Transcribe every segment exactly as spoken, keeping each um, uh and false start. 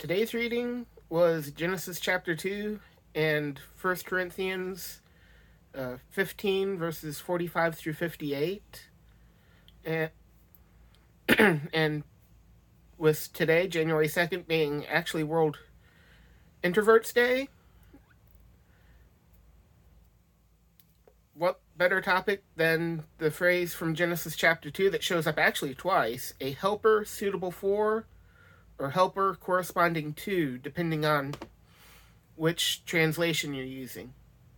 Today's reading was Genesis chapter two and First Corinthians uh, fifteen, verses forty-five through fifty-eight. And, and with today, January second, being actually World Introverts Day, what better topic than the phrase from Genesis chapter two that shows up actually twice: a helper suitable for, or helper corresponding to, depending on which translation you're using.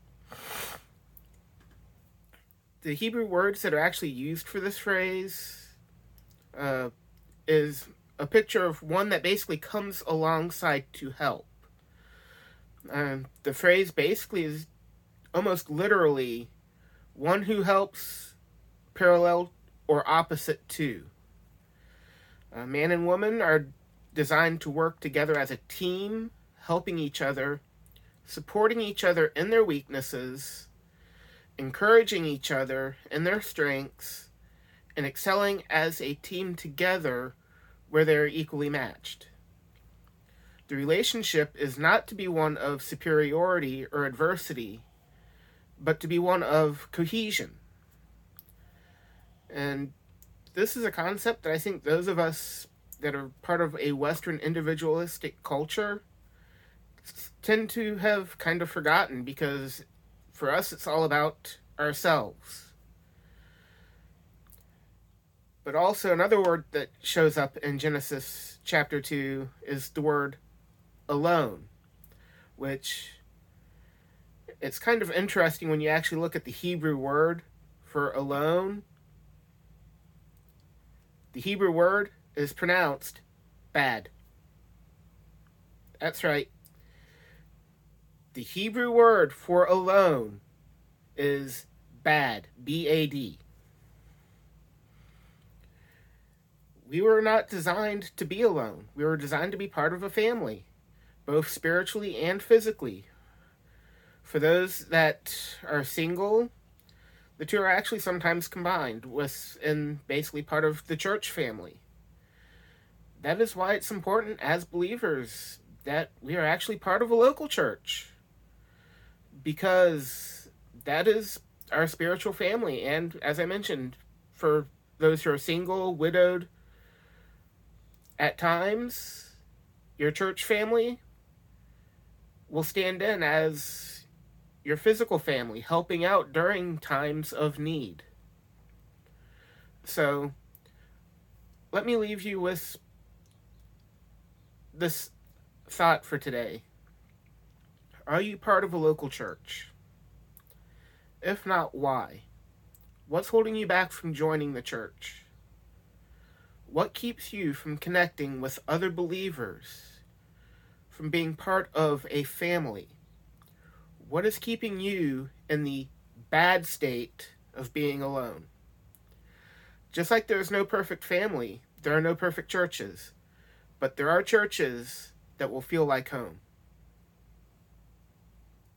The Hebrew words that are actually used for this phrase uh, is a picture of one that basically comes alongside to help. Um, the phrase basically is almost literally one who helps, parallel or opposite to. Uh, man and woman are designed to work together as a team, helping each other, supporting each other in their weaknesses, encouraging each other in their strengths, and excelling as a team together where they're equally matched. The relationship is not to be one of superiority or adversity, but to be one of cohesion. And this is a concept that I think those of us that are part of a Western individualistic culture tend to have kind of forgotten, because for us it's all about ourselves. But also another word that shows up in Genesis chapter two is the word alone, which it's kind of interesting when you actually look at the Hebrew word for alone. The Hebrew word is pronounced bad. That's right. The Hebrew word for alone is bad, B A D. We were not designed to be alone. We were designed to be part of a family, both spiritually and physically. For those that are single, the two are actually sometimes combined within basically part of the church family. That is why it's important as believers that we are actually part of a local church, because that is our spiritual family. And as I mentioned, for those who are single, widowed, at times, your church family will stand in as your physical family, helping out during times of need. So, let me leave you with this thought for today. Are you part of a local church? If not, why? What's holding you back from joining the church? What keeps you from connecting with other believers, from being part of a family? What is keeping you in the bad state of being alone? Just like there is no perfect family, there are no perfect churches, but there are churches that will feel like home.